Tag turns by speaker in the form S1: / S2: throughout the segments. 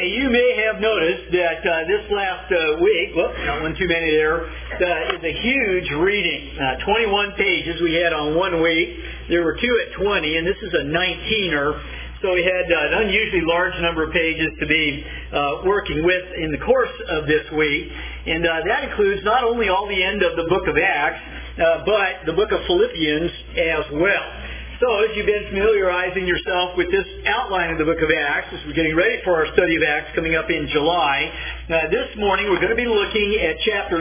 S1: Okay, you may have noticed that this last week, not one too many there, is a huge reading. 21 pages we had on 1 week. There were 2 at 20, and this is a 19er. So we had an unusually large number of pages to be working with in the course of this week. And that includes not only all the end of the book of Acts, but the book of Philippians as well. So as you've been familiarizing yourself with this outline of the book of Acts, as we're getting ready for our study of Acts coming up in July, this morning we're going to be looking at chapters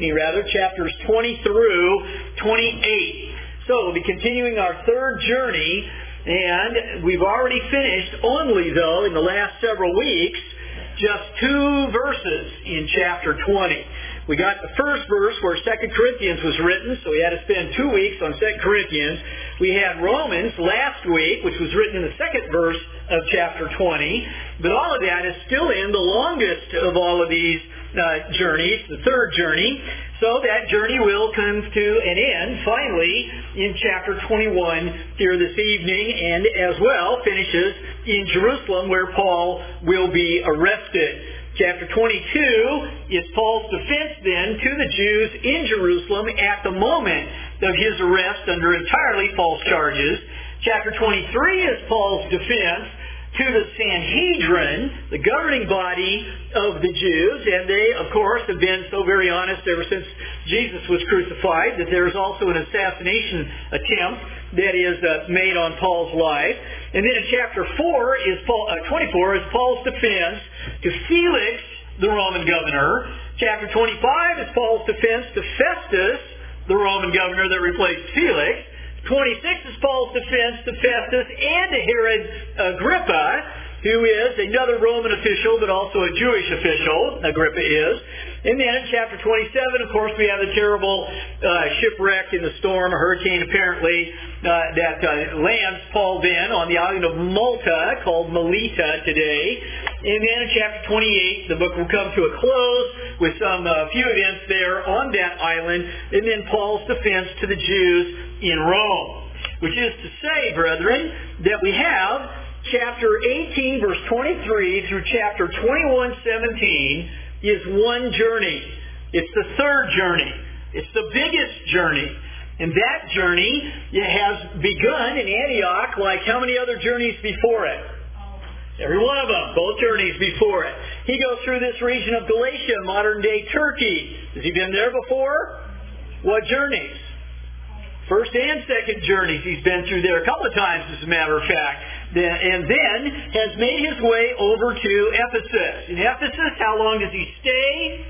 S1: 20 through 28. So we'll be continuing our third journey, and we've already finished only, though, in the last several weeks, just 2 verses in chapter 20. We got the first verse where 2 Corinthians was written, so we had to spend 2 weeks on 2 Corinthians. We had Romans last week, which was written in the second verse of chapter 20. But all of that is still in the longest of all of these journeys, the third journey. So that journey will come to an end, finally, in chapter 21 here this evening, and as well finishes in Jerusalem, where Paul will be arrested. Chapter 22 is Paul's defense then to the Jews in Jerusalem at the moment of his arrest under entirely false charges. Chapter 23 is Paul's defense to the Sanhedrin, the governing body of the Jews, and they, of course, have been so very honest ever since Jesus was crucified that there is also an assassination attempt that is made on Paul's life. And then in chapter 24 is Paul's defense to Felix, the Roman governor. Chapter 25 is Paul's defense to Festus, the Roman governor that replaced Felix. 26 is Paul's defense to Festus and to Herod Agrippa, who is another Roman official, but also a Jewish official, Agrippa is. And then in chapter 27, of course, we have the terrible shipwreck in the storm, a hurricane apparently, that lands Paul then on the island of Malta, called Melita today. And then in chapter 28, the book will come to a close with some few events there on that island, and then Paul's defense to the Jews in Rome. Which is to say, brethren, that we have chapter 18, verse 23 through chapter 21:17 is one journey. It's the third journey. It's the biggest journey. And that journey has begun in Antioch like how many other journeys before it? Every one of them, both journeys before it. He goes through this region of Galatia, modern-day Turkey. Has he been there before? What journeys? First and second journeys he's been through there a couple of times, as a matter of fact. And then has made his way over to Ephesus. In Ephesus, how long does he stay?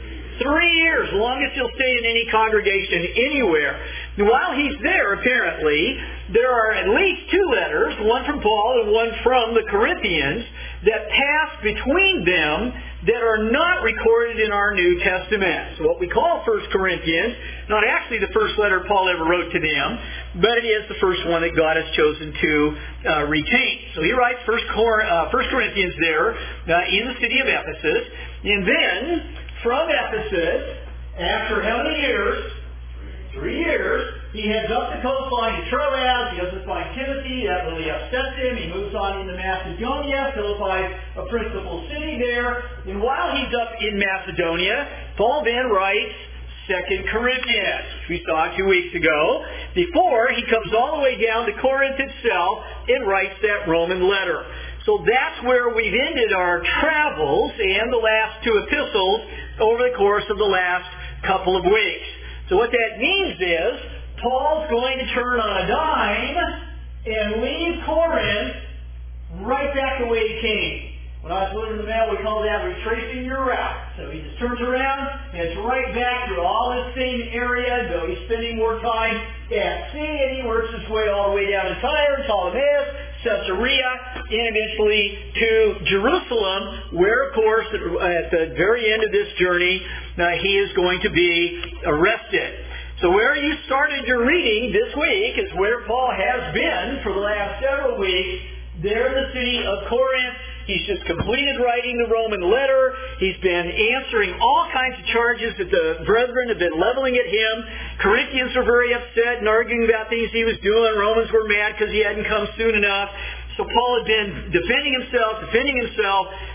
S1: 3 years, longest he'll stay in any congregation anywhere. And while he's there, apparently, there are at least 2 letters, one from Paul and one from the Corinthians, that pass between them that are not recorded in our New Testament. So what we call 1 Corinthians, not actually the first letter Paul ever wrote to them, but it is the first one that God has chosen to retain. So he writes 1 Corinthians there in the city of Ephesus, and then from Ephesus, after how many years? 3 years. He heads up the coastline to Troas. He doesn't find Timothy. That really upsets him. He moves on into Macedonia. Philippi, a principal city there. And while he's up in Macedonia, Paul then writes 2 Corinthians, which we saw 2 weeks ago, before he comes all the way down to Corinth itself and writes that Roman letter. So that's where we've ended our travels and the last 2 epistles over the course of the last couple of weeks. So what that means is Paul's going to turn on a dime and leave Corinth right back the way he came. When I was delivering the mail, we call that retracing your route. So he just turns around, heads right back through all this same area, though he's spending more time at sea, and he works his way all the way down to Tyre, Ptolemais, Caesarea, and eventually to Jerusalem, where, of course, at the very end of this journey, he is going to be arrested. So where you started your reading this week is where Paul has been for the last several weeks, there in the city of Corinth. He's just completed writing the Roman letter. He's been answering all kinds of charges that the brethren have been leveling at him. Corinthians were very upset and arguing about things he was doing. Romans were mad because he hadn't come soon enough. So Paul had been defending himself,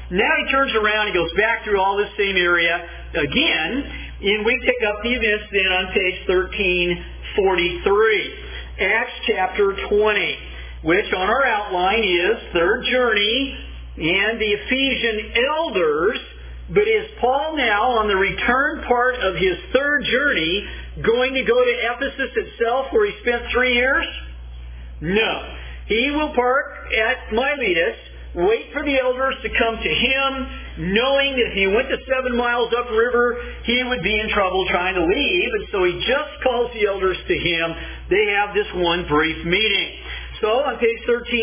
S1: Now he turns around, he goes back through all this same area again, and we pick up the events then on page 1343. Acts chapter 20, which on our outline is third journey and the Ephesian elders. But is Paul now on the return part of his third journey going to go to Ephesus itself where he spent 3 years? No. He will park at Miletus, wait for the elders to come to him, knowing that if he went to 7 miles upriver, he would be in trouble trying to leave. And so he just calls the elders to him. They have this one brief meeting. So on page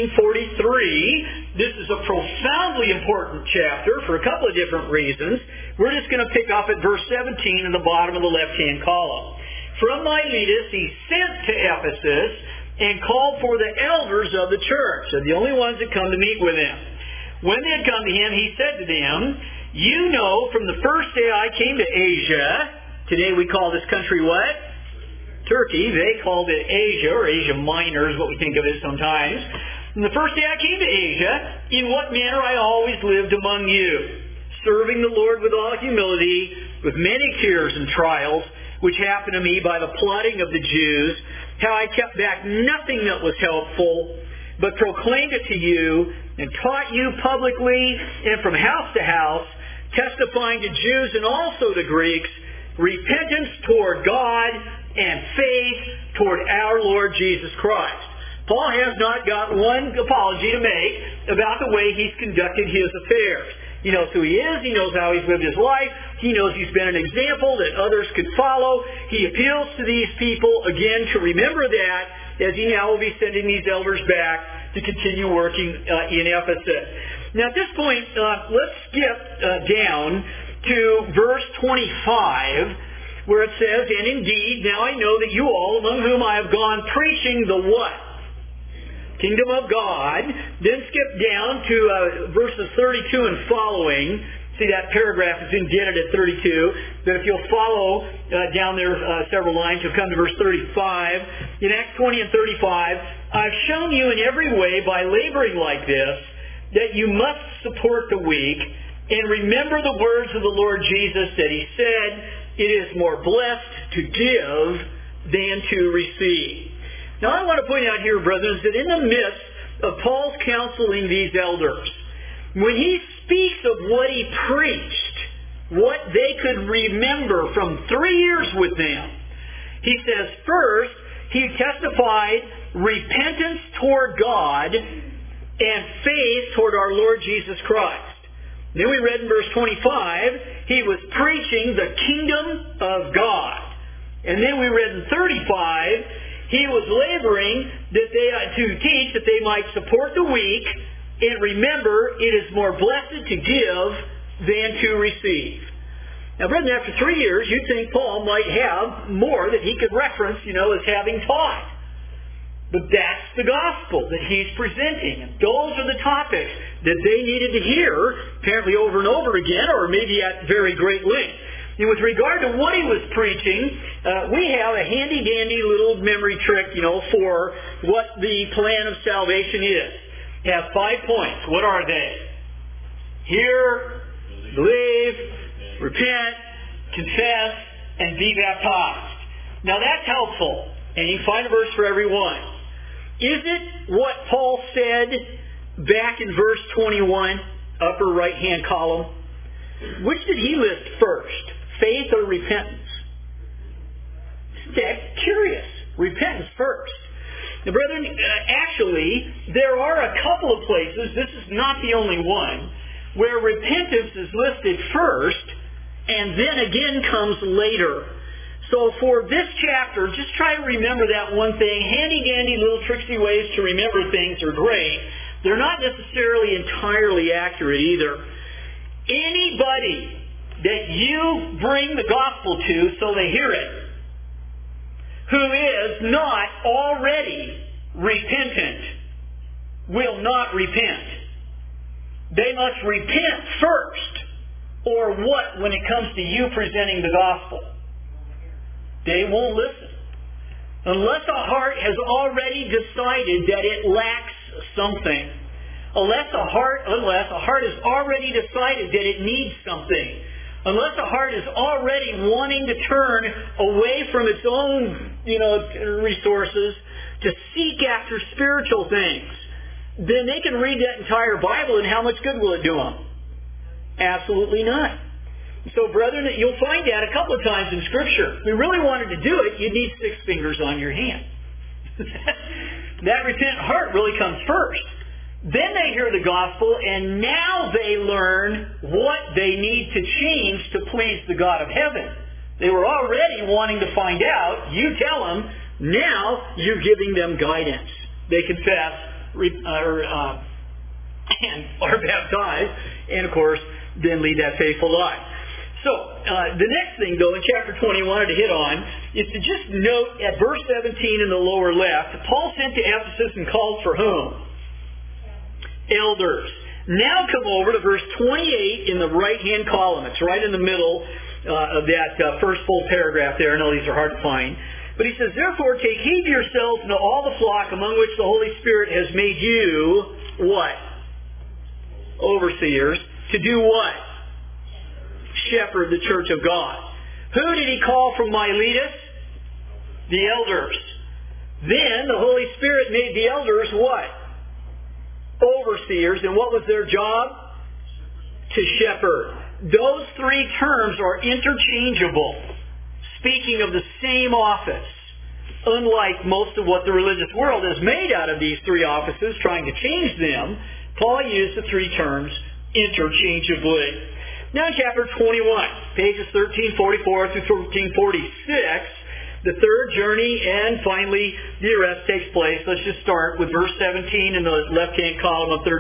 S1: 1343, this is a profoundly important chapter for a couple of different reasons. We're just going to pick up at verse 17 in the bottom of the left-hand column. From Miletus he sent to Ephesus and called for the elders of the church. They're the only ones that come to meet with him. When they had come to him, he said to them, "You know from the first day I came to Asia," today we call this country what? Turkey. They called it Asia, or Asia Minor is what we think of it sometimes. "From the first day I came to Asia, in what manner I always lived among you, serving the Lord with all humility, with many tears and trials, which happened to me by the plotting of the Jews, how I kept back nothing that was helpful, but proclaimed it to you, and taught you publicly and from house to house, testifying to Jews and also to Greeks, repentance toward God and faith toward our Lord Jesus Christ." Paul has not got one apology to make about the way he's conducted his affairs. He knows who he is. He knows how he's lived his life. He knows he's been an example that others could follow. He appeals to these people, again, to remember that as he now will be sending these elders back to continue working in Ephesus. Now at this point, let's skip down to verse 25, where it says, "And indeed, now I know that you all, among whom I have gone preaching the" what? Kingdom of God. Then skip down to verses 32 and following. See, that paragraph is indented at 32. But if you'll follow down there several lines, you'll come to verse 35. In Acts 20 and 35, "I've shown you in every way by laboring like this that you must support the weak, and remember the words of the Lord Jesus that he said, 'It is more blessed to give than to receive.'" Now I want to point out here, brothers, that in the midst of Paul's counseling these elders, when he speaks of what he preached, what they could remember from 3 years with them, he says first, he testified repentance toward God and faith toward our Lord Jesus Christ. Then we read in verse 25, he was preaching the kingdom of God. And then we read in 35, he was laboring that to teach that they might support the weak, and remember, it is more blessed to give than to receive. Now, brethren, after 3 years, you'd think Paul might have more that he could reference, as having taught. But that's the gospel that he's presenting. And those are the topics that they needed to hear, apparently over and over again, or maybe at very great length. And with regard to what he was preaching, we have a handy-dandy little memory trick, for what the plan of salvation is. It has 5 points. What are they? Hear, believe, repent, confess, and be baptized. Now that's helpful. And you can find a verse for every one. Is it what Paul said back in verse 21, upper right-hand column? Which did he list first? Faith or repentance? That's curious. Repentance first. Now, brethren, actually, there are a couple of places, this is not the only one, where repentance is listed first and then again comes later. So for this chapter, just try to remember that one thing. Handy-dandy little tricksy ways to remember things are great. They're not necessarily entirely accurate either. Anybody that you bring the gospel to so they hear it, who is not already repentant, will not repent. They must repent first. Or what when it comes to you presenting the gospel? They won't listen. Unless a heart has already decided that it lacks something. Unless a heart has already decided that it needs something, unless a heart is already wanting to turn away from its own, resources to seek after spiritual things, then they can read that entire Bible, and how much good will it do them? Absolutely not. So, brethren, you'll find that a couple of times in Scripture. If you really wanted to do it, you'd need 6 fingers on your hand. That repentant heart really comes first. Then they hear the gospel, and now they learn what they need to change to please the God of heaven. They were already wanting to find out. You tell them. Now you're giving them guidance. They confess and are baptized, and of course, then lead that faithful life. So, the next thing, though, in chapter 20 I wanted to hit on is to just note at verse 17 in the lower left, Paul sent to Ephesus and called for whom? Elders. Now come over to verse 28 in the right-hand column. It's right in the middle of that first full paragraph there. I know these are hard to find. But he says, therefore, take heed to yourselves and to all the flock among which the Holy Spirit has made you, what? Overseers. To do what? Shepherd the church of God. Who did he call from Miletus? The elders. Then the Holy Spirit made the elders what? Overseers. And what was their job? To shepherd. Those 3 terms are interchangeable, speaking of the same office. Unlike most of what the religious world has made out of these 3 offices, trying to change them, Paul used the 3 terms interchangeably. Now in chapter 21, pages 1344 through 1346, the third journey and finally the arrest takes place. Let's just start with verse 17 in the left-hand column of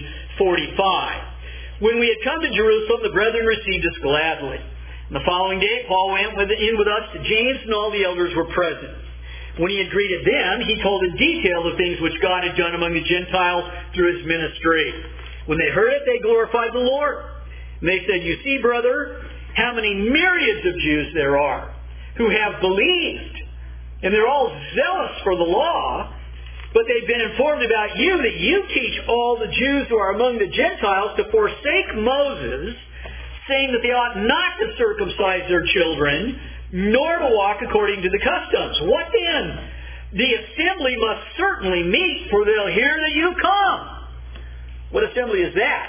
S1: 1345. When we had come to Jerusalem, the brethren received us gladly. And the following day, Paul went in with us to James, and all the elders were present. When he had greeted them, he told in detail the things which God had done among the Gentiles through his ministry. When they heard it, they glorified the Lord. And they said, you see, brother, how many myriads of Jews there are who have believed. And they're all zealous for the law, but they've been informed about you that you teach all the Jews who are among the Gentiles to forsake Moses, saying that they ought not to circumcise their children, nor to walk according to the customs. What then? The assembly must certainly meet, for they'll hear that you come. What assembly is that?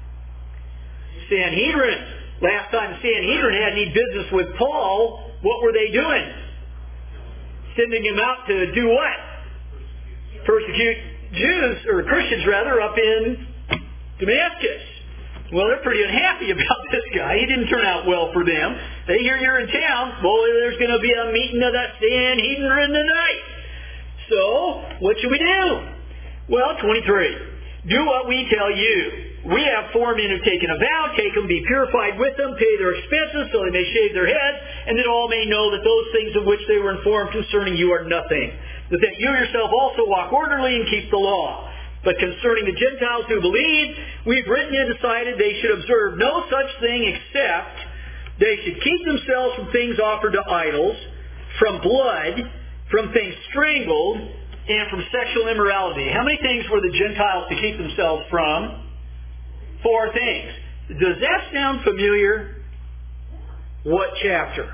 S1: Sanhedrin. Last time the Sanhedrin had any business with Paul, what were they doing? Sending him out to do what? Persecute Jews, or Christians rather, up in Damascus. Well, they're pretty unhappy about this guy. He didn't turn out well for them. They hear you're in town. Well, there's going to be a meeting of that Sanhedrin tonight. So, what should we do? Well, 23. Do what we tell you. We have 4 men who've taken a vow. Take them, be purified with them, pay their expenses so they may shave their heads, and that all may know that those things of which they were informed concerning you are nothing. But that you yourself also walk orderly and keep the law. But concerning the Gentiles who believe, we've written and decided they should observe no such thing except they should keep themselves from things offered to idols, from blood, from things strangled, and from sexual immorality. How many things were the Gentiles to keep themselves from? 4 things. Does that sound familiar? What chapter?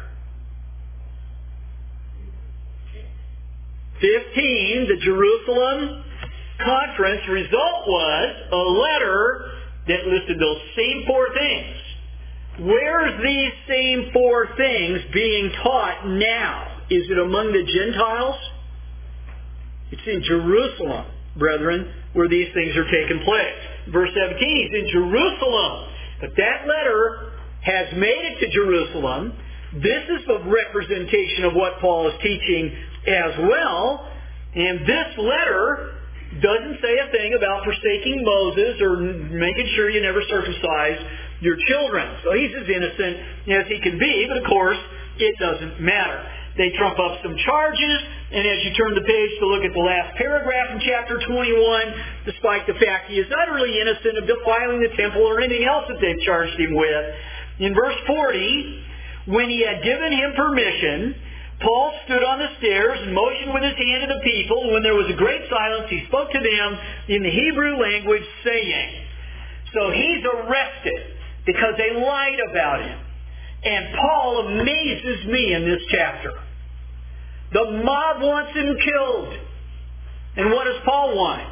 S1: 15, the Jerusalem conference result was a letter that listed those same 4 things. Where's these same 4 things being taught now? Is it among the Gentiles? It's in Jerusalem, brethren, where these things are taking place. Verse 17, he's in Jerusalem. But that letter has made it to Jerusalem. This is a representation of what Paul is teaching as well. And this letter doesn't say a thing about forsaking Moses or making sure you never circumcise your children. So he's as innocent as he can be, but of course, it doesn't matter. They trump up some charges, and as you turn the page to look at the last paragraph in chapter 21, despite the fact he is utterly innocent of defiling the temple or anything else that they've charged him with, in verse 40, when he had given him permission, Paul stood on the stairs and motioned with his hand to the people. And when there was a great silence, he spoke to them in the Hebrew language, saying. So he's arrested because they lied about him. And Paul amazes me in this chapter. The mob wants him killed. And what does Paul want?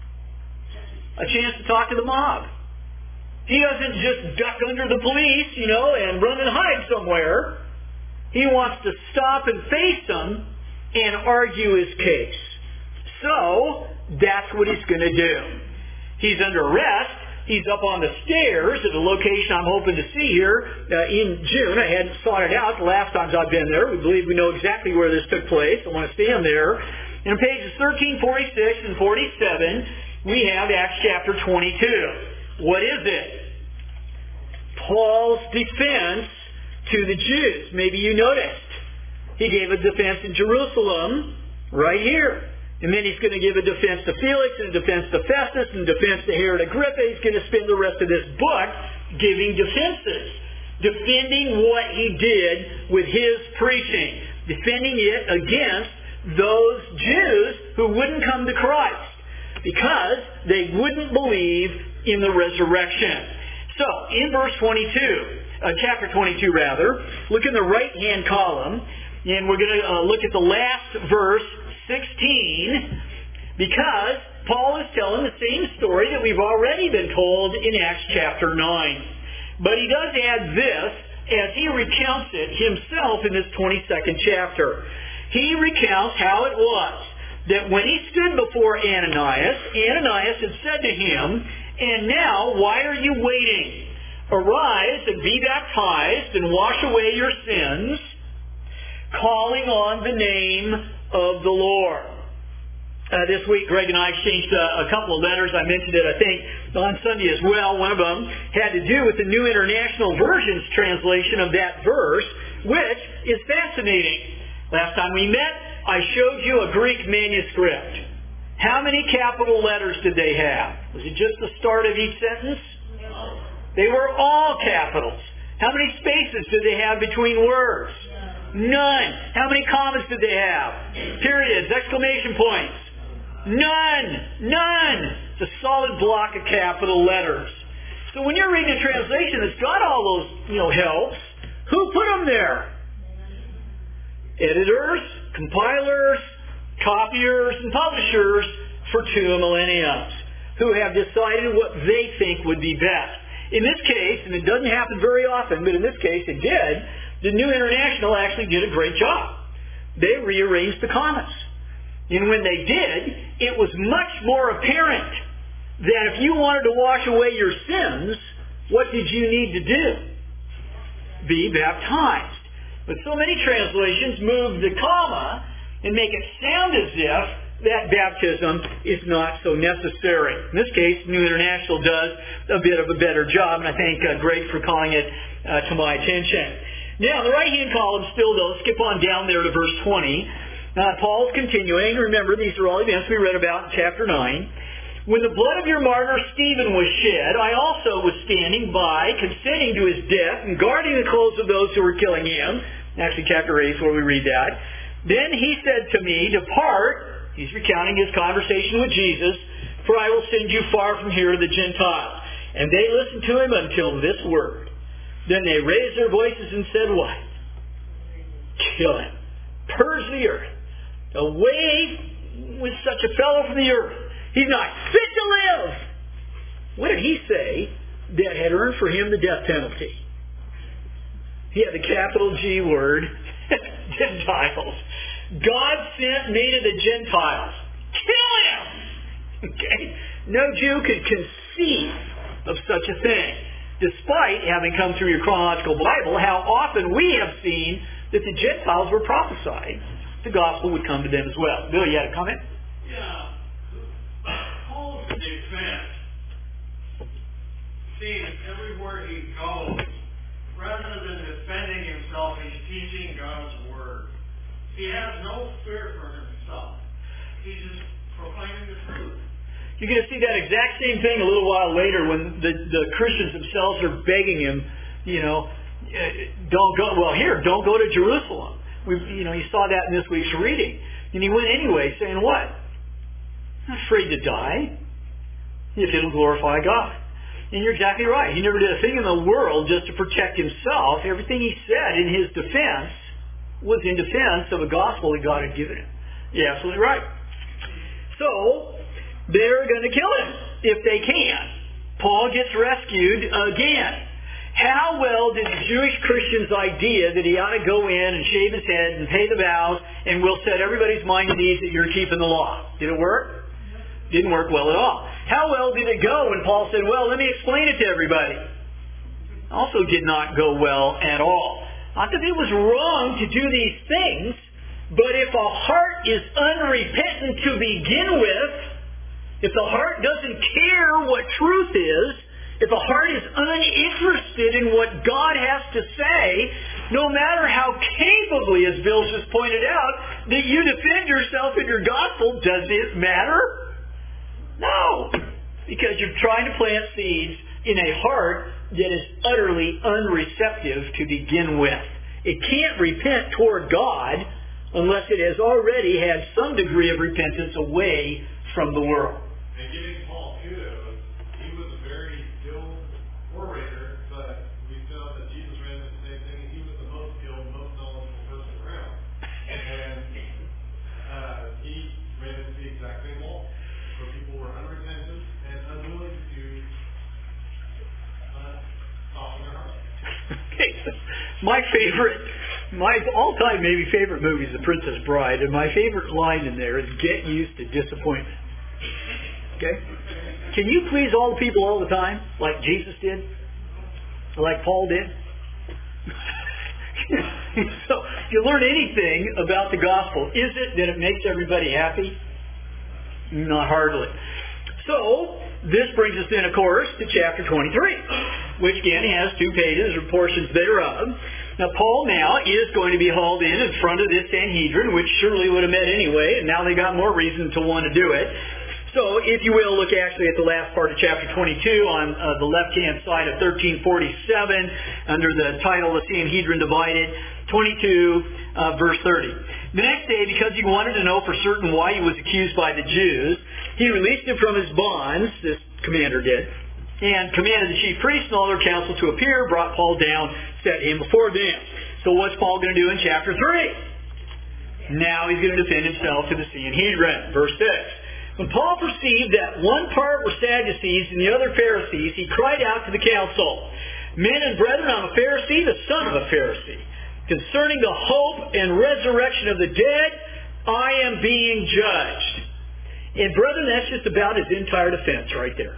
S1: A chance to talk to the mob. He doesn't just duck under the police, and run and hide somewhere. He wants to stop and face them and argue his case. So, that's what he's going to do. He's under arrest. He's up on the stairs at a location I'm hoping to see here in June. I hadn't sought it out the last times I've been there. We believe we know exactly where this took place. I want to stand there. And on pages 13, 46, and 47, we have Acts chapter 22. What is it? Paul's defense to the Jews. Maybe you noticed. He gave a defense in Jerusalem right here. And then he's going to give a defense to Felix, and a defense to Festus, and a defense to Herod Agrippa. He's going to spend the rest of this book giving defenses, defending what he did with his preaching, defending it against those Jews who wouldn't come to Christ because they wouldn't believe in the resurrection. So, in verse 22, chapter 22 rather, look in the right-hand column, and we're going to look at the last verse, 16, because Paul is telling the same story that we've already been told in Acts chapter 9. But he does add this as he recounts it himself in this 22nd chapter. He recounts how it was that when he stood before Ananias, Ananias had said to him, "And now, why are you waiting? Arise and be baptized and wash away your sins, calling on the name of the Lord." This week, Greg and I exchanged a couple of letters. I mentioned it, I think, on Sunday as well. One of them had to do with the New International Version's translation of that verse, which is fascinating. Last time we met, I showed you a Greek manuscript. How many capital letters did they have? Was it just the start of each sentence? No. They were all capitals. How many spaces did they have between words? None. How many commas did they have? Periods, exclamation points? None. It's a solid block of capital letters. So when you're reading a translation that's got all those, helps, who put them there? Editors, compilers, copiers, and publishers for 2 millenniums who have decided what they think would be best. In this case, and it doesn't happen very often, but in this case it did, the New International actually did a great job. They rearranged the commas. And when they did, it was much more apparent that if you wanted to wash away your sins, what did you need to do? Be baptized. But so many translations move the comma and make it sound as if that baptism is not so necessary. In this case, New International does a bit of a better job, and I thank Greg for calling it to my attention. Now, the right-hand column still, though, skip on down there to verse 20. Paul's continuing. Remember, these are all events we read about in chapter 9. When the blood of your martyr Stephen was shed, I also was standing by, consenting to his death and guarding the clothes of those who were killing him. Actually, chapter 8 is where we read that. Then he said to me, "Depart," he's recounting his conversation with Jesus, "for I will send you far from here to the Gentiles." And they listened to him until this word. Then they raised their voices and said, what? Kill him. Purge the earth. Away with such a fellow from the earth. He's not fit to live. What did he say that had earned for him the death penalty? He had the capital G word, Gentiles. God sent me to the Gentiles. Kill him! Okay? No Jew could conceive of such a thing, despite having come through your chronological Bible, how often we have seen that the Gentiles were prophesied. The gospel would come to them as well. Bill, you had a comment?
S2: Yeah. Paul's defense seems everywhere he goes, rather than defending himself, he's teaching God's word. He has no fear for himself. He's just proclaiming the truth.
S1: You're going to see that exact same thing a little while later when the Christians themselves are begging him, don't go to Jerusalem. You saw that in this week's reading. And he went anyway, saying what? Not afraid to die if it'll glorify God. And you're exactly right. He never did a thing in the world just to protect himself. Everything he said in his defense was in defense of a gospel that God had given him. You're absolutely right. So, they're going to kill him if they can. Paul gets rescued again. How well did the Jewish Christian's idea that he ought to go in and shave his head and pay the vows and will set everybody's mind at ease that you're keeping the law? Did it work? Didn't work well at all. How well did it go when Paul said, well, let me explain it to everybody? Also did not go well at all. Not that it was wrong to do these things, but if a heart is unrepentant to begin with, if the heart doesn't care what truth is, if a heart is uninterested in what God has to say, no matter how capably, as Bill just pointed out, that you defend yourself in your gospel, does it matter? No. Because you're trying to plant seeds in a heart that is utterly unreceptive to begin with. It can't repent toward God unless it has already had some degree of repentance away from the world.
S2: And giving Paul kudos, he was a very skilled orator, but we felt that Jesus ran into the same thing. He was the most skilled, most knowledgeable person around. And he ran into the exact same wall, where people were unrepentant and unwilling to soften their hearts.
S1: Okay, so my all-time maybe favorite movie is The Princess Bride, and my favorite line in there is, get used to disappointment. Okay? Can you please all the people all the time, like Jesus did? Like Paul did? So, if you learn anything about the gospel, is it that it makes everybody happy? Not hardly. So, this brings us then, of course, to chapter 23, which again has 2 pages or portions thereof. Now, Paul now is going to be hauled in front of this Sanhedrin, which surely would have met anyway, and now they got more reason to want to do it. So, if you will, look actually at the last part of chapter 22 on the left-hand side of 1347 under the title, The Sanhedrin Divided, 22, verse 30. The next day, because he wanted to know for certain why he was accused by the Jews, he released him from his bonds, this commander did, and commanded the chief priests and all their council to appear, brought Paul down, set him before them. So what's Paul going to do in chapter 3? Now he's going to defend himself to the Sanhedrin. Verse 6. When Paul perceived that one part were Sadducees and the other Pharisees, he cried out to the council, Men and brethren, I'm a Pharisee, the son of a Pharisee. Concerning the hope and resurrection of the dead, I am being judged. And brethren, that's just about his entire defense right there.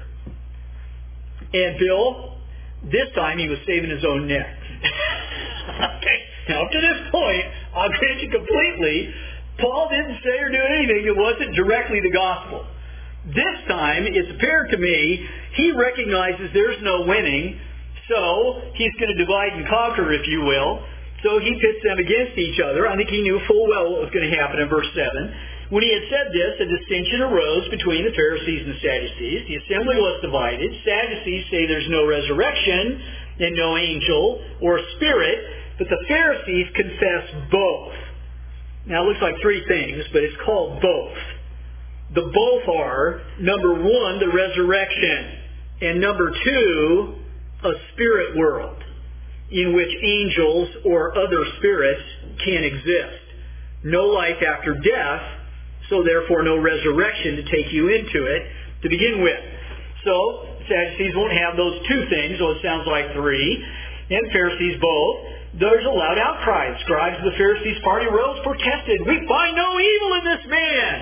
S1: And Bill, this time he was saving his own neck. Okay. Now up to this point, I'll grant you completely, Paul didn't say or do anything that wasn't directly the gospel. This time, it's apparent to me, he recognizes there's no winning, so he's going to divide and conquer, if you will. So he pits them against each other. I think he knew full well what was going to happen in verse 7. When he had said this, a dissension arose between the Pharisees and the Sadducees. The assembly was divided. Sadducees say there's no resurrection and no angel or spirit, but the Pharisees confess both. Now, it looks like 3 things, but it's called both. The both are, number 1, the resurrection, and number 2, a spirit world in which angels or other spirits can exist. No life after death, so therefore no resurrection to take you into it to begin with. So, Sadducees won't have those 2 things, so it sounds like 3, and Pharisees both. There's a loud outcry. Scribes of the Pharisees' party rose, protested, We find no evil in this man.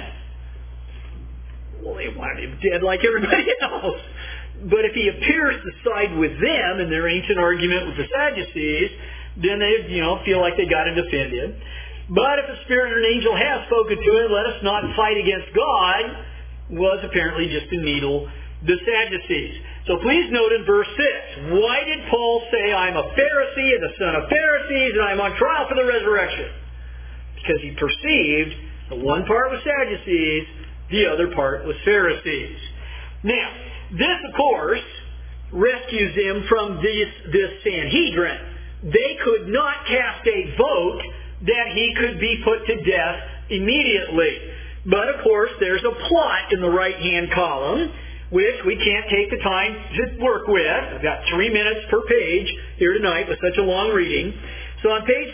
S1: Well, they wanted him dead like everybody else. But if he appears to side with them in their ancient argument with the Sadducees, then they feel like they got to defend him. But if a spirit or an angel has spoken to him, let us not fight against God, was apparently just to needle the Sadducees. So please note in verse 6, why did Paul say, I'm a Pharisee and the son of Pharisees and I'm on trial for the resurrection? Because he perceived the one part was Sadducees, the other part was Pharisees. Now, this, of course, rescues him from this Sanhedrin. They could not cast a vote that he could be put to death immediately. But of course, there's a plot in the right-hand column, which we can't take the time to work with. I've got 3 minutes per page here tonight with such a long reading. So on page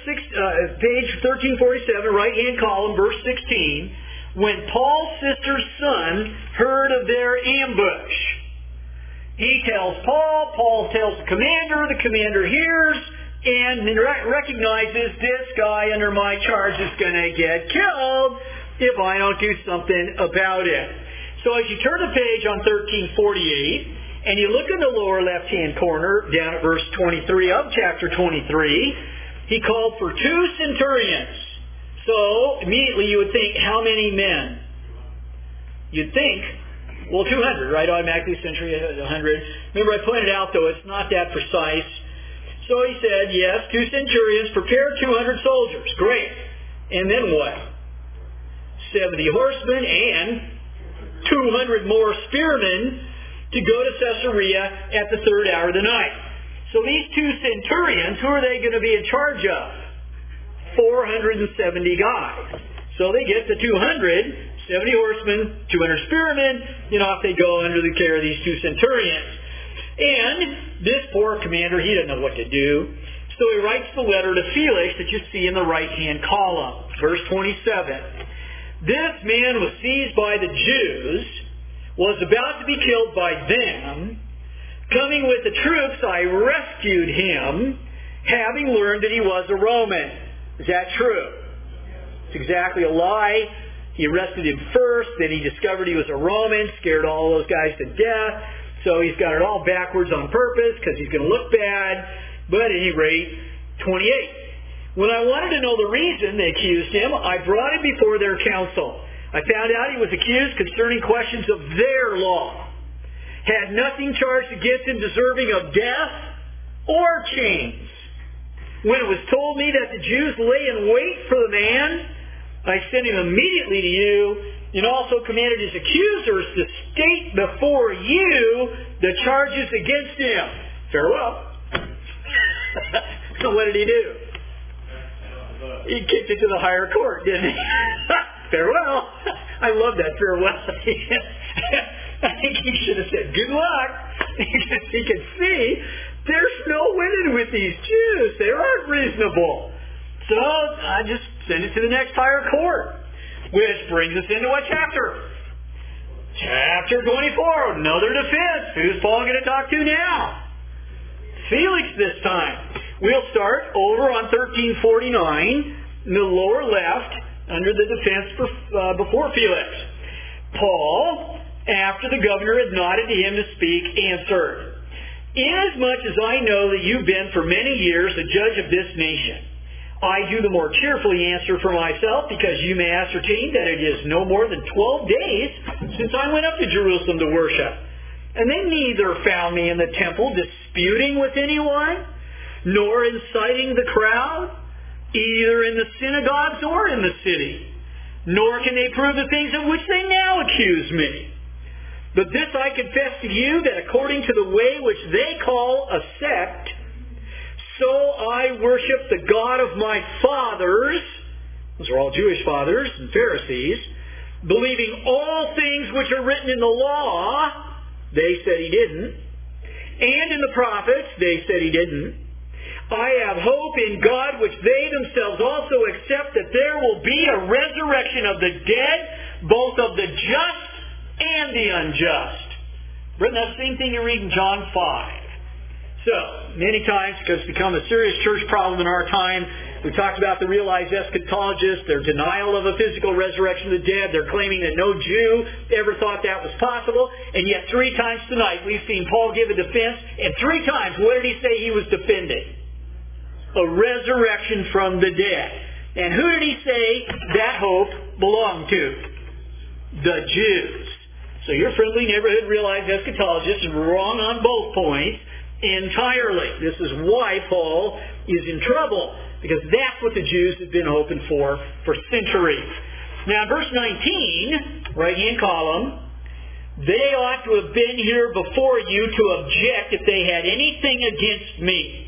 S1: 1347, right-hand column, verse 16, when Paul's sister's son heard of their ambush, he tells Paul, Paul tells the commander hears, and recognizes this guy under my charge is going to get killed if I don't do something about it. So as you turn the page on 1348, and you look in the lower left-hand corner, down at verse 23 of chapter 23, he called for 2 centurions. So immediately you would think, how many men? You'd think, well, 200, right? Automatically century 100. Remember I pointed out, though, it's not that precise. So he said, yes, 2 centurions, prepare 200 soldiers. Great. And then what? 70 horsemen and 200 more spearmen to go to Caesarea at the 3rd hour of the night. So these 2 centurions, who are they going to be in charge of? 470 guys. So they get the 200, 70 horsemen, 200 spearmen, off they go under the care of these 2 centurions. And this poor commander, he doesn't know what to do. So he writes the letter to Felix that you see in the right-hand column. Verse 27. This man was seized by the Jews, was about to be killed by them. Coming with the troops, I rescued him, having learned that he was a Roman. Is that true? It's exactly a lie. He arrested him first, then he discovered he was a Roman, scared all those guys to death. So he's got it all backwards on purpose because he's going to look bad. But at any rate, 28. When I wanted to know the reason they accused him, I brought him before their council. I found out he was accused concerning questions of their law. Had nothing charged against him deserving of death or chains. When it was told me that the Jews lay in wait for the man, I sent him immediately to you, and also commanded his accusers to state before you the charges against him. Farewell. So what did he do? He kicked it to the higher court, didn't he? Farewell. I love that farewell. I think he should have said, good luck. Because he could see there's no winning with these Jews. They aren't reasonable. So I just send it to the next higher court. Which brings us into what chapter? Chapter 24. Another defense. Who's Paul going to talk to now? Felix this time. We'll start over on 1349 in the lower left under the defense before Felix. Paul, after the governor had nodded to him to speak, answered, inasmuch as I know that you've been for many years a judge of this nation, I do the more cheerfully answer for myself, because you may ascertain that it is no more than 12 days since I went up to Jerusalem to worship. And they neither found me in the temple disputing with anyone, nor inciting the crowd, either in the synagogues or in the city. Nor can they prove the things of which they now accuse me. But this I confess to you, that according to the way which they call a sect, so I worship the God of my fathers, those are all Jewish fathers and Pharisees, believing all things which are written in the law, they said he didn't, and in the prophets, they said he didn't. I have hope in God, which they themselves also accept, that there will be a resurrection of the dead, both of the just and the unjust. Brethren, that's the same thing you read in John 5. So, many times, because it's become a serious church problem in our time, we talked about the realized eschatologists, their denial of a physical resurrection of the dead. They're claiming that no Jew ever thought that was possible. And yet 3 times tonight we've seen Paul give a defense. And 3 times, what did he say he was defending? A resurrection from the dead. And who did he say that hope belonged to? The Jews. So your friendly neighborhood realized eschatologist is wrong on both points entirely. This is why Paul is in trouble, because that's what the Jews have been hoping for centuries. Now, verse 19, right-hand column, they ought to have been here before you to object if they had anything against me.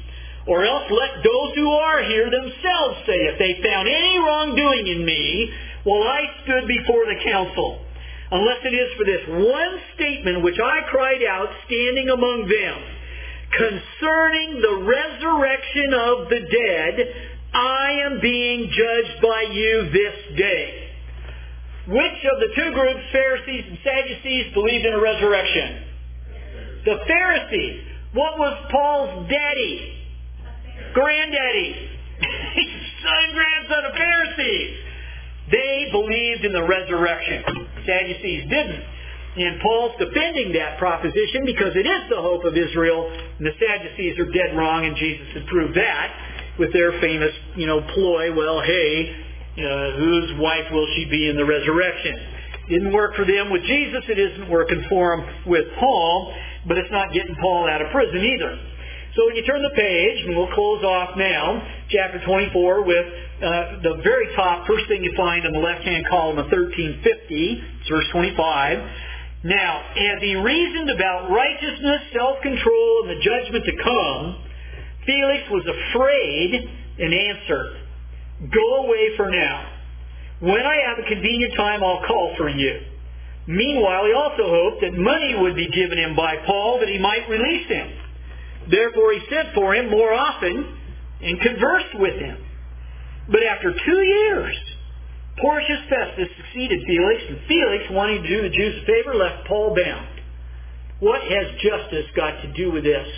S1: Or else let those who are here themselves say, if they found any wrongdoing in me while I stood before the council, unless it is for this one statement which I cried out standing among them, concerning the resurrection of the dead, I am being judged by you this day. Which of the two groups, Pharisees and Sadducees, believed in a resurrection? The Pharisees. What was Paul's daddy? Granddaddy. Son and grandson of Pharisees. They believed in the resurrection. Sadducees didn't. And Paul's defending that proposition because it is the hope of Israel, and the Sadducees are dead wrong, and Jesus had proved that with their famous, ploy, well, hey, whose wife will she be in the resurrection? Didn't work for them with Jesus. It isn't working for them with Paul, but it's not getting Paul out of prison either. So when you turn the page, and we'll close off now, chapter 24 with the very top, first thing you find on the left-hand column of 1350, it's verse 25. Now, as he reasoned about righteousness, self-control, and the judgment to come, Felix was afraid and answered, "Go away for now. When I have a convenient time, I'll call for you." Meanwhile, he also hoped that money would be given him by Paul that he might release him. Therefore, he sent for him more often and conversed with him. But after 2 years, Porcius Festus succeeded Felix, and Felix, wanting to do the Jews a favor, left Paul bound. What has justice got to do with this?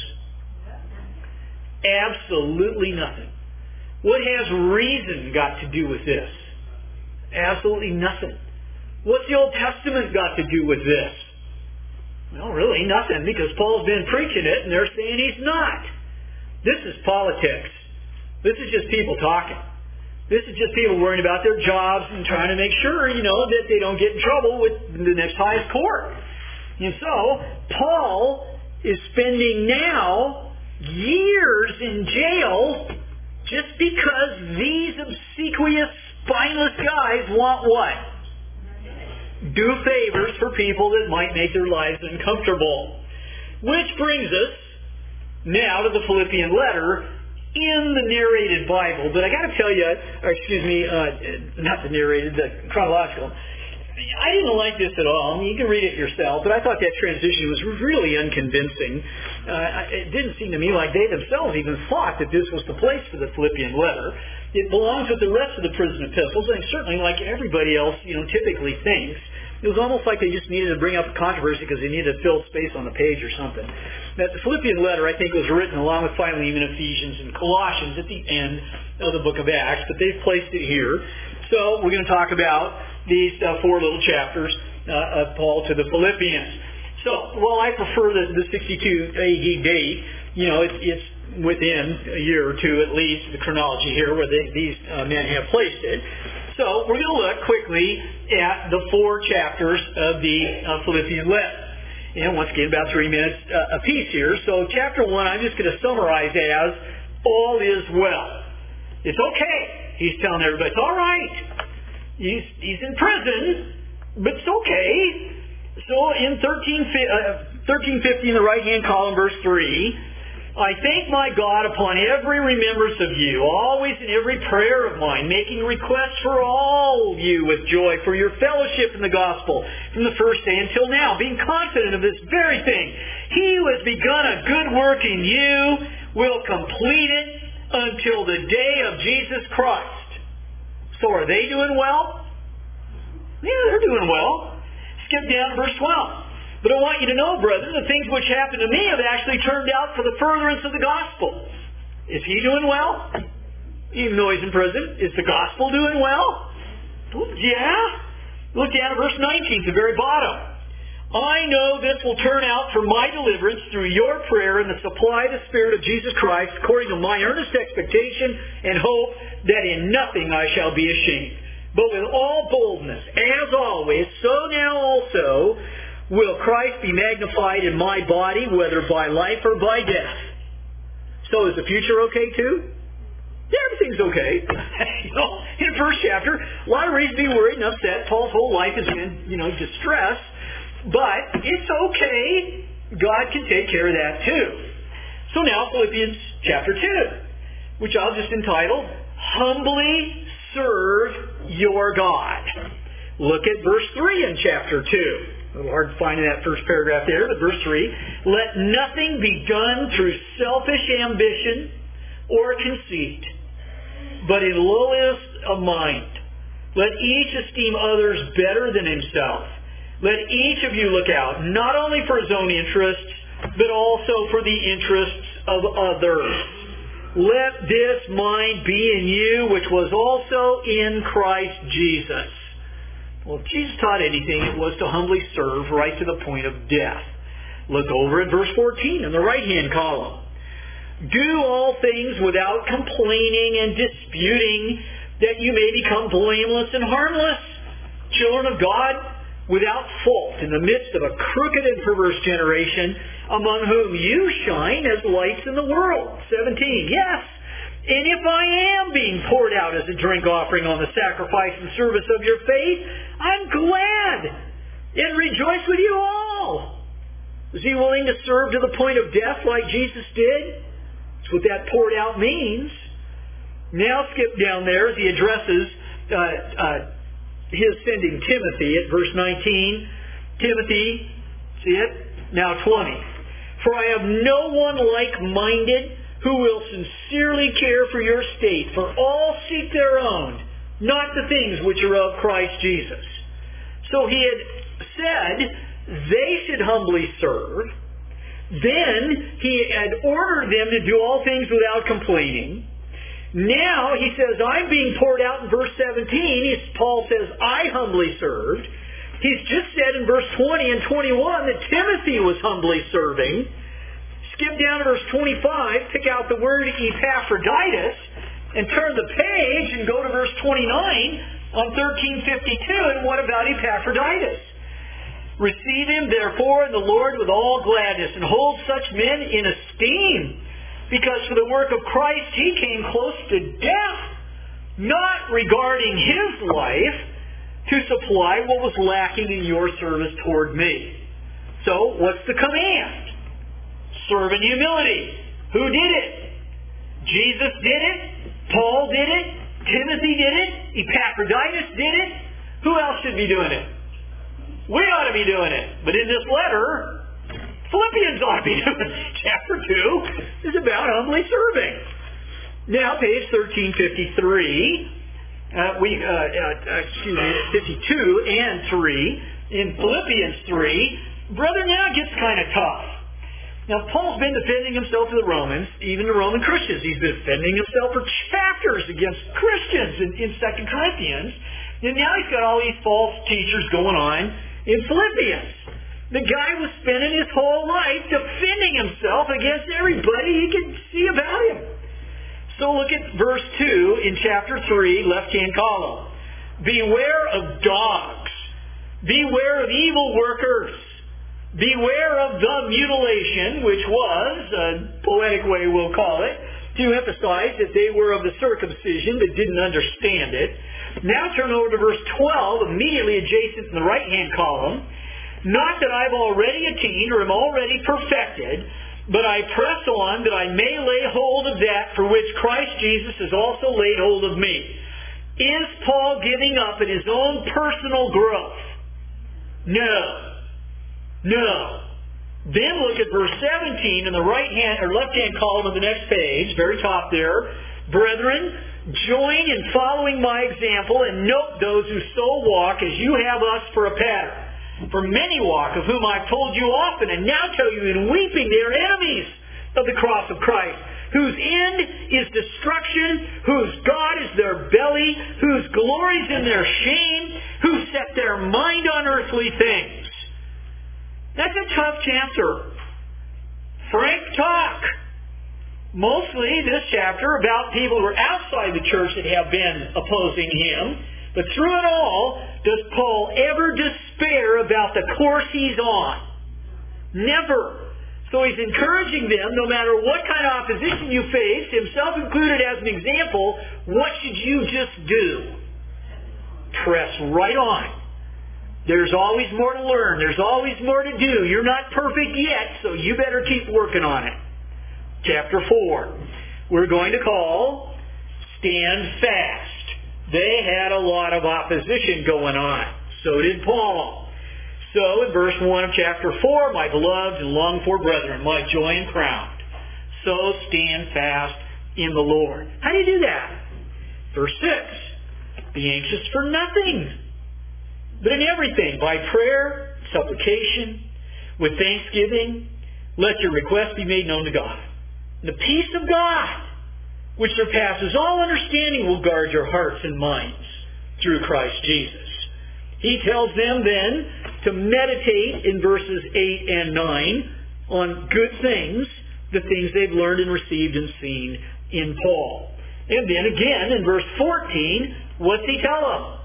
S1: Absolutely nothing. What has reason got to do with this? Absolutely nothing. What's the Old Testament got to do with this? Well, really nothing, because Paul's been preaching it, and they're saying he's not. This is politics. This is just people talking. This is just people worrying about their jobs and trying to make sure, that they don't get in trouble with the next highest court. And so, Paul is spending now years in jail just because these obsequious, spineless guys want what? Do favors for people that might make their lives uncomfortable. Which brings us now to the Philippian letter in the narrated Bible. But I got to tell you, not the narrated, the chronological. I didn't like this at all. I mean, you can read it yourself, but I thought that transition was really unconvincing. It didn't seem to me like they themselves even thought that this was the place for the Philippian letter. It belongs with the rest of the prison epistles, and certainly like everybody else, typically thinks. It was almost like they just needed to bring up a controversy because they needed to fill space on the page or something. Now, the Philippian letter, I think, was written along with Philemon, Ephesians, and Colossians at the end of the book of Acts, but they've placed it here. So we're going to talk about these 4 little chapters of Paul to the Philippians. So, while I prefer the 62 AD date, it's within a year or two at least, the chronology here, where these men have placed it. So, we're going to look quickly at the 4 chapters of the Philippian letter. And once again, about 3 minutes apiece here. So, chapter 1, I'm just going to summarize as, all is well. It's okay. He's telling everybody, it's all right. He's in prison, but it's okay. So in 1350 in the right-hand column, verse 3, I thank my God upon every remembrance of you, always in every prayer of mine, making requests for all you with joy for your fellowship in the gospel from the first day until now, being confident of this very thing. He who has begun a good work in you will complete it until the day of Jesus Christ. So are they doing well? Yeah, they're doing well. Skip down to verse 12. But I want you to know, brethren, the things which happened to me have actually turned out for the furtherance of the gospel. Is he doing well? Even though he's in prison. Is the gospel doing well? Yeah. Look down at verse 19, the very bottom. I know this will turn out for my deliverance through your prayer and the supply of the Spirit of Jesus Christ, according to my earnest expectation and hope that in nothing I shall be ashamed. But with all boldness, as always, so now also will Christ be magnified in my body, whether by life or by death. So is the future okay too? Yeah, everything's okay. In the first chapter, a lot of reason to be worried and upset. Paul's whole life is in, distress. But it's okay. God can take care of that too. So now Philippians chapter 2. which I'll just entitle, Humbly Serve Your God. Look at verse 3 in chapter 2. A little hard to find in that first paragraph there, but verse 3. Let nothing be done through selfish ambition or conceit, but in lowliness of mind. Let each esteem others better than himself. Let each of you look out, not only for his own interests, but also for the interests of others. Let this mind be in you, which was also in Christ Jesus. Well, if Jesus taught anything, it was to humbly serve right to the point of death. Look over at verse 14 in the right-hand column. Do all things without complaining and disputing, that you may become blameless and harmless, children of God, without fault in the midst of a crooked and perverse generation, among whom you shine as lights in the world. 17. Yes, and if I am being poured out as a drink offering on the sacrifice and service of your faith, I'm glad and rejoice with you all. Was he willing to serve to the point of death like Jesus did? That's what that poured out means. Now skip down there as he addresses his sending Timothy at verse 19. Timothy, see it? Now 20. For I have no one like-minded who will sincerely care for your state, for all seek their own, not the things which are of Christ Jesus. So he had said they should humbly serve. Then he had ordered them to do all things without complaining. Now he says, I'm being poured out in verse 17. Paul says, I humbly served. He's just said in verse 20 and 21 that Timothy was humbly serving. Skip down to verse 25, pick out the word Epaphroditus, and turn the page and go to verse 29 on 1352. And what about Epaphroditus? Receive him, therefore, in the Lord with all gladness, and hold such men in esteem, because for the work of Christ he came close to death, not regarding his life, to supply what was lacking in your service toward me. So, what's the command? Serve in humility. Who did it? Jesus did it. Paul did it. Timothy did it. Epaphroditus did it. Who else should be doing it? We ought to be doing it. But in this letter, Philippians ought to be doing it. Chapter 2 is about humbly serving. Now, page 1353. 52 and 3. In Philippians 3, brother, now it gets kind of tough. Now, Paul's been defending himself to the Romans, even the Roman Christians. He's been defending himself for chapters against Christians in 2 Corinthians. And now he's got all these false teachers going on in Philippians. The guy was spending his whole life defending himself against everybody he could see about him. So look at verse 2 in chapter 3, left-hand column. Beware of dogs. Beware of evil workers. Beware of the mutilation, which was, a poetic way we'll call it, to emphasize that they were of the circumcision but didn't understand it. Now turn over to verse 12, immediately adjacent in the right-hand column. Not that I've already attained or am already perfected, but I press on that I may lay hold of that for which Christ Jesus has also laid hold of me. Is Paul giving up in his own personal growth? No. No. Then look at verse 17 in the right-hand or left-hand column of the next page, very top there. Brethren, join in following my example and note those who so walk as you have us for a pattern. For many walk, of whom I've told you often, and now tell you in weeping, they are enemies of the cross of Christ, whose end is destruction, whose God is their belly, whose glory is in their shame, who set their mind on earthly things. That's a tough chapter. Frank talk. Mostly this chapter about people who are outside the church that have been opposing him. But through it all, does Paul ever despair about the course he's on? Never. So he's encouraging them, no matter what kind of opposition you face, himself included as an example, what should you just do? Press right on. There's always more to learn. There's always more to do. You're not perfect yet, so you better keep working on it. Chapter 4. we're going to call Stand Fast. They had a lot of opposition going on. So did Paul. So in verse 1 of chapter 4, my beloved and longed-for brethren, my joy and crown. So stand fast in the Lord. How do you do that? Verse 6, be anxious for nothing, but in everything, by prayer, supplication, with thanksgiving, let your requests be made known to God. The peace of God, which surpasses all understanding, will guard your hearts and minds through Christ Jesus. He tells them then to meditate in verses 8 and 9 on good things, the things they've learned and received and seen in Paul. And then again in verse 14, what's he tell them?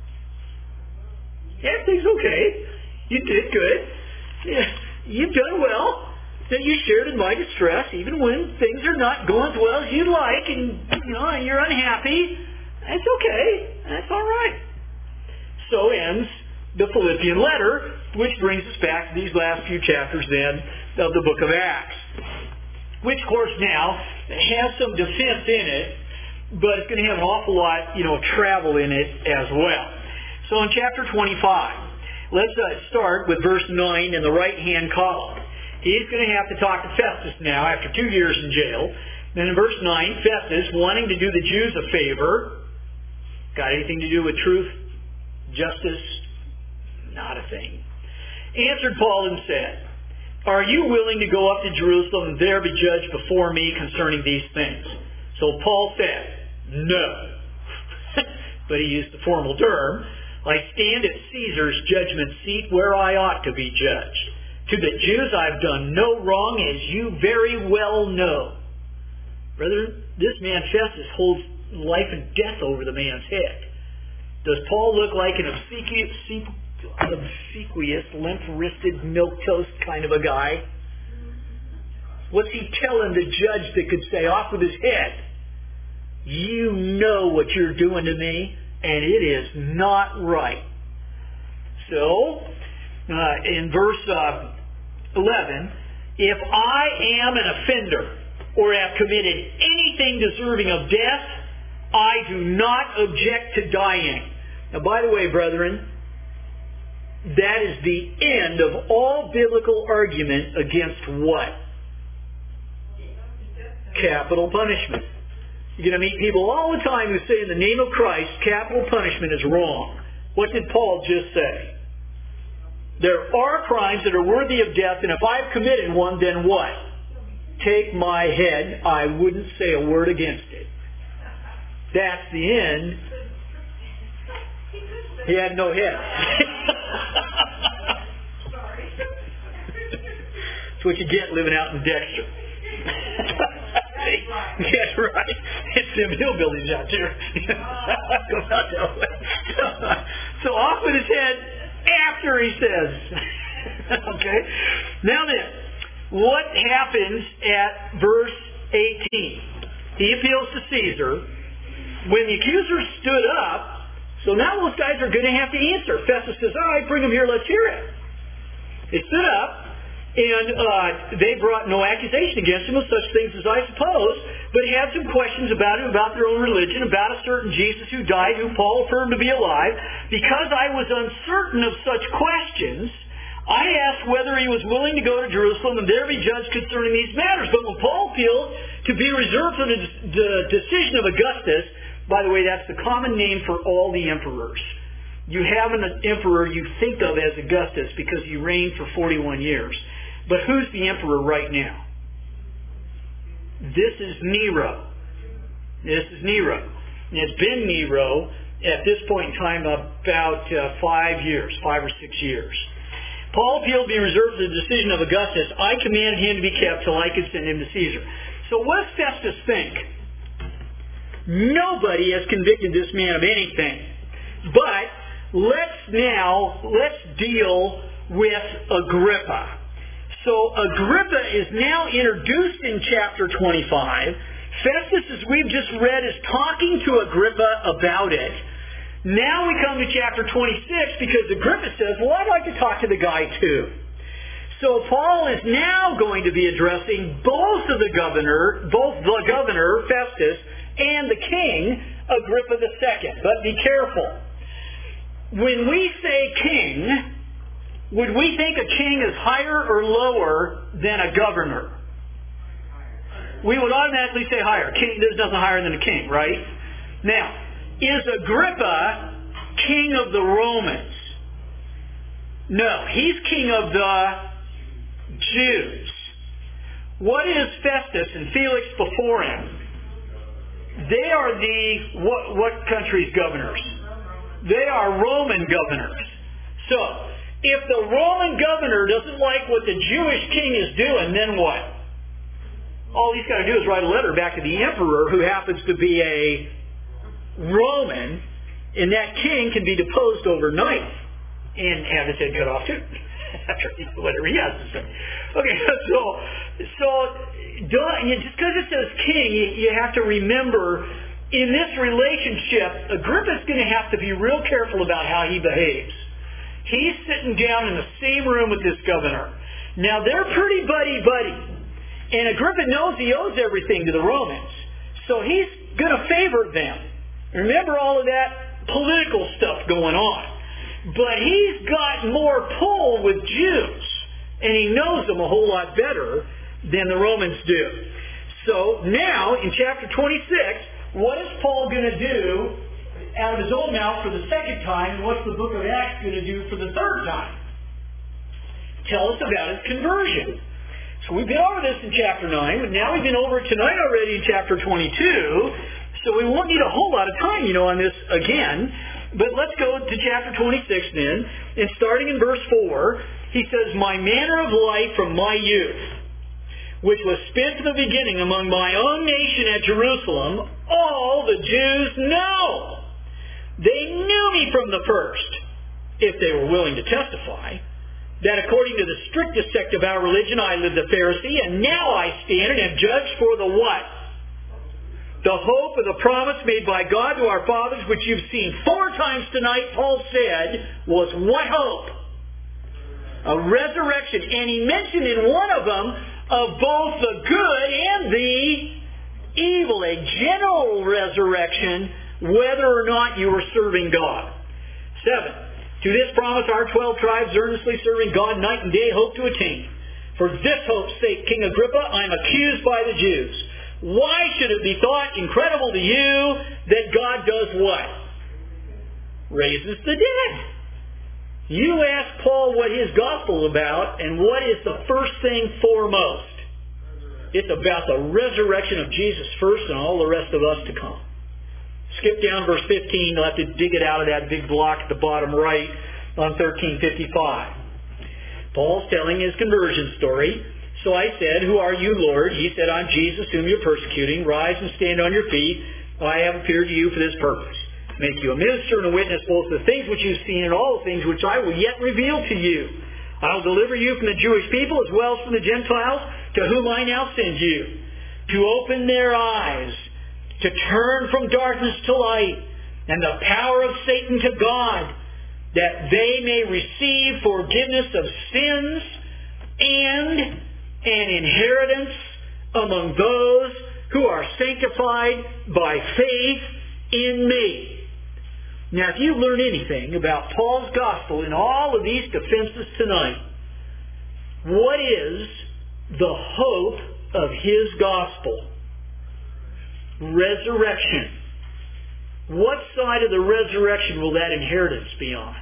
S1: Everything's okay. You did good. Yeah, you've done well. That you shared in my distress, even when things are not going as well as you'd like, and you're unhappy. That's okay. That's all right. So ends the Philippian letter, which brings us back to these last few chapters then of the book of Acts, which of course now has some defense in it, but it's going to have an awful lot, of travel in it as well. So in chapter 25, let's start with verse 9 in the right-hand column. He's going to have to talk to Festus now after 2 years in jail. Then in verse 9, Festus, wanting to do the Jews a favor, got anything to do with truth, justice? Not a thing. Answered Paul and said, are you willing to go up to Jerusalem and there be judged before me concerning these things? So Paul said, no. But he used the formal term. I stand at Caesar's judgment seat where I ought to be judged. To the Jews I've done no wrong, as you very well know. Brethren, this man Festus holds life and death over the man's head. Does Paul look like an obsequious, limp-wristed, milquetoast kind of a guy? What's he telling the judge that could say off with his head? You know what you're doing to me, and it is not right. So, in verse 11, if I am an offender or have committed anything deserving of death, I do not object to dying. Now, by the way, brethren, that is the end of all biblical argument against what? Capital punishment. You're going to meet people all the time who say in the name of Christ, capital punishment is wrong. What did Paul just say? There are crimes that are worthy of death, and if I've committed one, then what? Take my head. I wouldn't say a word against it. That's the end. He had no head. That's what you get living out in Dexter. Yes, right. It's them hillbillies out there. Goes out that way. So off with his head after he says. Okay. Now then, what happens at verse 18? He appeals to Caesar. When the accusers stood up, so now those guys are going to have to answer. Festus says, all right, bring them here, let's hear it. They stood up, and they brought no accusation against him of such things as I suppose, but had some questions about him, about their own religion, about a certain Jesus who died, who Paul affirmed to be alive. Because I was uncertain of such questions, I asked whether he was willing to go to Jerusalem and there be judged concerning these matters. But when Paul appealed to be reserved for the decision of Augustus, by the way, that's the common name for all the emperors. You have an emperor you think of as Augustus because he reigned for 41 years. But who's the emperor right now? This is Nero. This is Nero. And it's been Nero at this point in time about 5 or 6 years. Paul appealed to be reserved for the decision of Augustus. I commanded him to be kept till I could send him to Caesar. So what does Festus think? Nobody has convicted this man of anything. But let's deal with Agrippa. So Agrippa is now introduced in chapter 25. Festus, as we've just read, is talking to Agrippa about it. Now we come to chapter 26 because Agrippa says, well, I'd like to talk to the guy too. So Paul is now going to be addressing both the governor, Festus, and the king, Agrippa II. But be careful. When we say king, would we think a king is higher or lower than a governor? We would automatically say higher. King, there's nothing higher than a king, right? Now, is Agrippa king of the Romans? No, he's king of the Jews. What is Festus and Felix before him? They are what country's governors? They are Roman governors. So, if the Roman governor doesn't like what the Jewish king is doing, then what? All he's got to do is write a letter back to the emperor, who happens to be a Roman, and that king can be deposed overnight and have his head cut off too. Whatever he has to say. Okay, so just because it says king, you have to remember, in this relationship, Agrippa's going to have to be real careful about how he behaves. He's sitting down in the same room with this governor. Now, they're pretty buddy-buddy. And Agrippa knows he owes everything to the Romans. So he's going to favor them. Remember all of that political stuff going on. But he's got more pull with Jews. And he knows them a whole lot better than the Romans do. So now, in chapter 26, what is Paul going to do out of his own mouth for the second time? And what's the book of Acts going to do for the third time? Tell us about his conversion. So we've been over this in chapter 9, but now we've been over it tonight already in chapter 22, so we won't need a whole lot of time, on this again. But let's go to chapter 26 then, and starting in verse 4, he says, "My manner of life from my youth, which was spent from the beginning among my own nation at Jerusalem, all the Jews know. They knew me from the first, if they were willing to testify, that according to the strictest sect of our religion I lived a Pharisee, and now I stand and am judged for the what? The hope of the promise made by God to our fathers, which you've seen 4 times tonight, Paul said, was what hope? A resurrection. And he mentioned in one of them of both the good and the evil, a general resurrection, whether or not you were serving God. 7. To this promise our 12 tribes, earnestly serving God night and day, hope to attain. For this hope's sake, King Agrippa, I am accused by the Jews. Why should it be thought incredible to you that God does what? Raises the dead. You ask Paul what his gospel is about, and what is the first thing foremost? It's about the resurrection of Jesus first and all the rest of us to come. Skip down verse 15. You'll have to dig it out of that big block at the bottom right on 1355. Paul's telling his conversion story. So I said, "Who are you, Lord?" He said, "I'm Jesus, whom you're persecuting. Rise and stand on your feet. I have appeared to you for this purpose. Make you a minister and a witness both of the things which you've seen and all the things which I will yet reveal to you. I will deliver you from the Jewish people as well as from the Gentiles, to whom I now send you, to open their eyes, to turn from darkness to light, and the power of Satan to God, that they may receive forgiveness of sins and an inheritance among those who are sanctified by faith in me." Now, if you learn anything about Paul's gospel in all of these defenses tonight, what is the hope of his gospel? Resurrection. What side of the resurrection will that inheritance be on?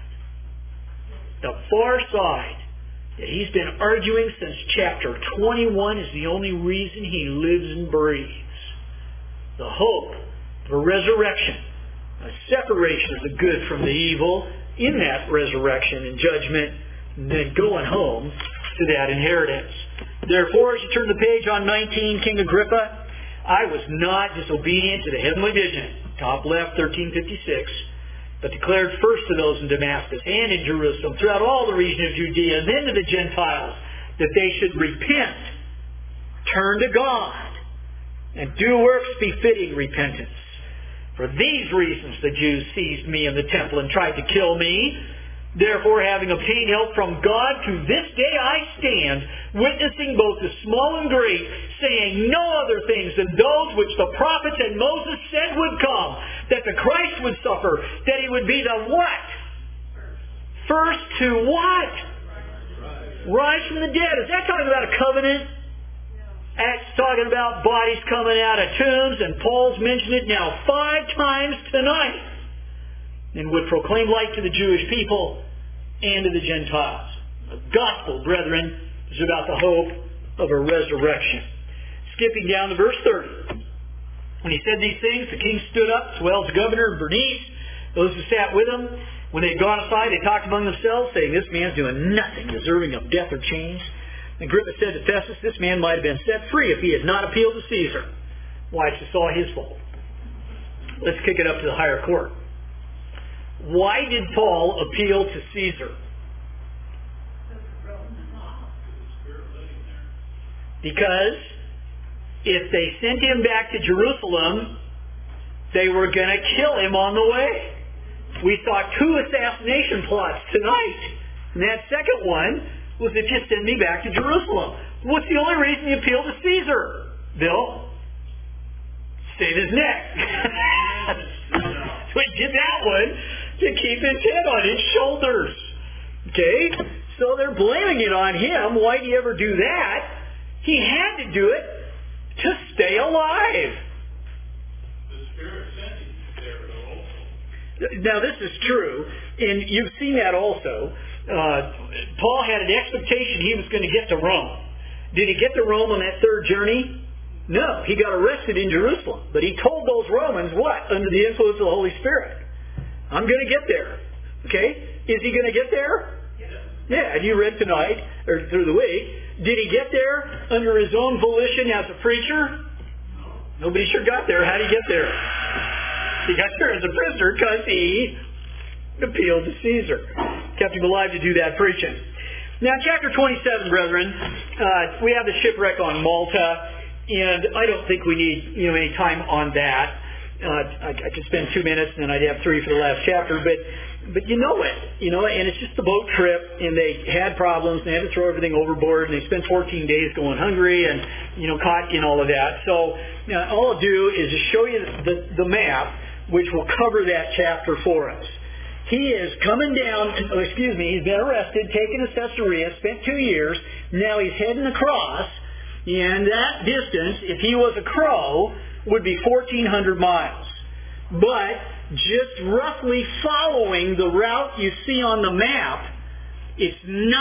S1: The far side that he's been arguing since chapter 21 is the only reason he lives and breathes. The hope of a resurrection, a separation of the good from the evil in that resurrection and judgment, and then going home to that inheritance. Therefore, as you turn the page on 19, King Agrippa, I was not disobedient to the heavenly vision, top left, 1356, but declared first to those in Damascus and in Jerusalem, throughout all the region of Judea, and then to the Gentiles, that they should repent, turn to God, and do works befitting repentance. For these reasons the Jews seized me in the temple and tried to kill me, Therefore, having obtained help from God, to this day I stand, witnessing both the small and great, saying no other things than those which the prophets and Moses said would come, that the Christ would suffer, that he would be the what? First to what? Rise from the dead. Is that talking about a covenant? That's talking about bodies coming out of tombs, and Paul's mentioned it now 5 times tonight, and would proclaim light to the Jewish people and to the Gentiles. The gospel, brethren, is about the hope of a resurrection. Skipping down to verse 30. When he said these things, the king stood up, as well as the governor and Bernice, those who sat with him. When they had gone aside, they talked among themselves, saying, this man's doing nothing deserving of death or chains. And Agrippa said to Festus, this man might have been set free if he had not appealed to Caesar. Why, it's just all his fault. Let's kick it up to the higher court. Why did Paul appeal to Caesar? Because if they sent him back to Jerusalem, they were going to kill him on the way. We saw 2 assassination plots tonight. And that second one was if you send me back to Jerusalem. What's the only reason you appeal to Caesar, Bill? Save his neck. So he did that one to keep his head on his shoulders. Okay? So they're blaming it on him. Why do you ever do that? He had to do it to stay alive.
S2: The Spirit sent him there also.
S1: Now this is true, and you've seen that also. Paul had an expectation he was going to get to Rome. Did he get to Rome on that 3rd journey? No. He got arrested in Jerusalem. But he told those Romans what? Under the influence of the Holy Spirit. I'm going to get there. Okay? Is he going to get there? Yeah, and you read tonight, or through the week. Did he get there under his own volition as a preacher? Nobody sure got there. How did he get there? He got there as a prisoner because he appealed to Caesar. Kept him alive to do that preaching. Now, chapter 27, brethren, we have the shipwreck on Malta, and I don't think we need any time on that. I could spend 2 minutes, and then I'd have 3 for the last chapter, but you know it, and it's just a boat trip, and they had problems, and they had to throw everything overboard, and they spent 14 days going hungry, and caught in all of that. So all I'll do is just show you the map, which will cover that chapter for us. He is coming down, he's been arrested, taken to Caesarea, spent 2 years, now he's heading across, and that distance, if he was a crow, would be 1,400 miles. But just roughly following the route you see on the map, it's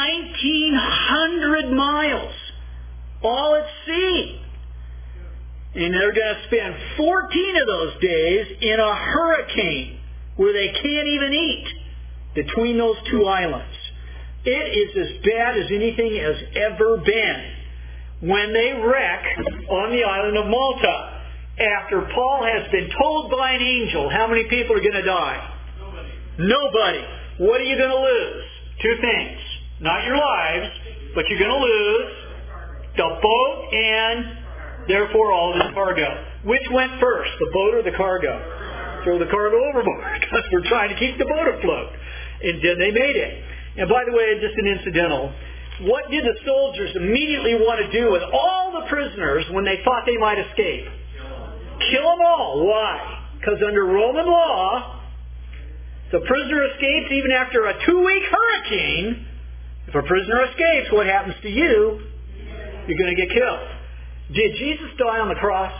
S1: 1,900 miles, all at sea. And they're going to spend 14 of those days in a hurricane where they can't even eat between those 2 islands. It is as bad as anything has ever been. When they wreck on the island of Malta, after Paul has been told by an angel how many people are going to die? Nobody. What are you going to lose? 2 things. Not your lives, but you're going to lose the boat and therefore all of the cargo. Which went first, the boat or the cargo? Throw the cargo overboard because we're trying to keep the boat afloat. And then they made it. And by the way, just an incidental, what did the soldiers immediately want to do with all the prisoners when they thought they might escape? Kill them all. Why? Because under Roman law, the prisoner escapes even after a 2-week hurricane. If a prisoner escapes, what happens to you? You're going to get killed. Did Jesus die on the cross?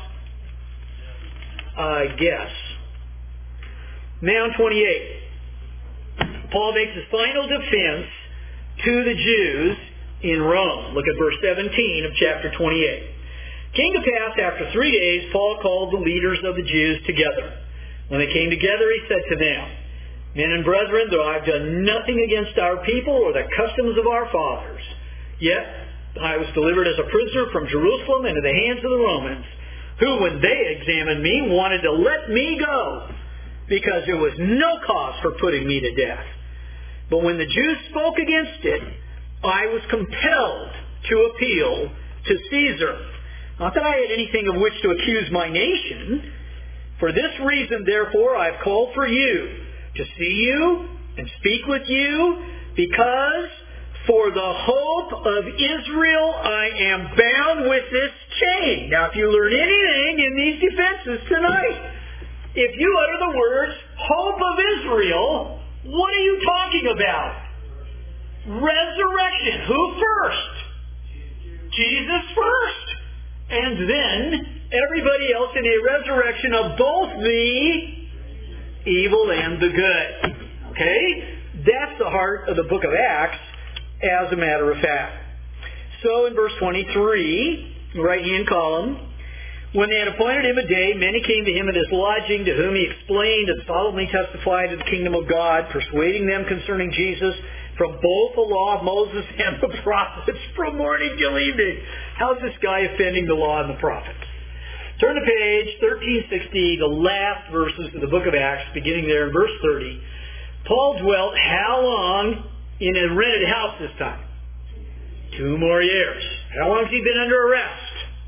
S1: I guess. Now in 28, Paul makes his final defense to the Jews in Rome. Look at verse 17 of chapter 28. Came to pass after 3 days, Paul called the leaders of the Jews together. When they came together, he said to them, Men and brethren, though I have done nothing against our people or the customs of our fathers, yet I was delivered as a prisoner from Jerusalem into the hands of the Romans, who, when they examined me, wanted to let me go, because there was no cause for putting me to death. But when the Jews spoke against it, I was compelled to appeal to Caesar. Not that I had anything of which to accuse my nation. For this reason, therefore, I have called for you, to see you and speak with you, because for the hope of Israel I am bound with this chain. Now, if you learn anything in these defenses tonight, if you utter the words, hope of Israel, what are you talking about? Resurrection. Who first? Jesus first. And then everybody else in a resurrection of both the evil and the good. Okay? That's the heart of the book of Acts, as a matter of fact. So in verse 23, right-hand column, when they had appointed him a day, many came to him at his lodging, to whom he explained and solemnly testified of the kingdom of God, persuading them concerning Jesus from both the law of Moses and the prophets, from morning till evening. How's this guy offending the law and the prophets? Turn to page 1360, the last verses of the book of Acts, beginning there in verse 30. Paul dwelt how long in a rented house this time? 2 more years. How long has he been under arrest?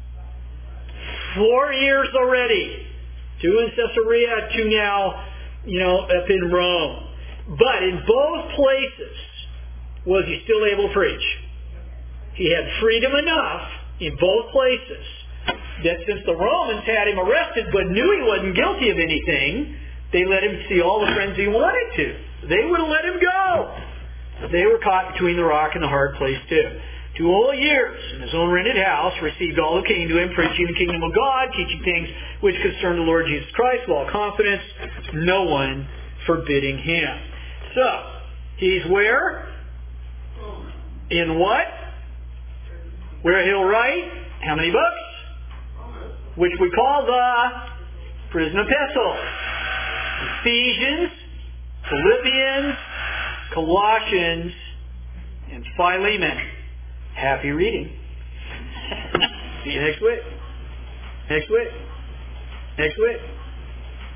S1: 4 years already. 2 in Caesarea, 2 now, up in Rome. But in both places, was he still able to preach? He had freedom enough in both places that since the Romans had him arrested but knew he wasn't guilty of anything, they let him see all the friends he wanted to. They would have let him go. They were caught between the rock and the hard place too. 2 whole years in his own rented house, received all who came to him, preaching the kingdom of God, teaching things which concern the Lord Jesus Christ with all confidence, no one forbidding him. So, he's where? In what? Where he'll write how many books? Which we call the prison epistles. Ephesians, Philippians, Colossians, and Philemon. Happy reading. See you next week. Next week. Next week.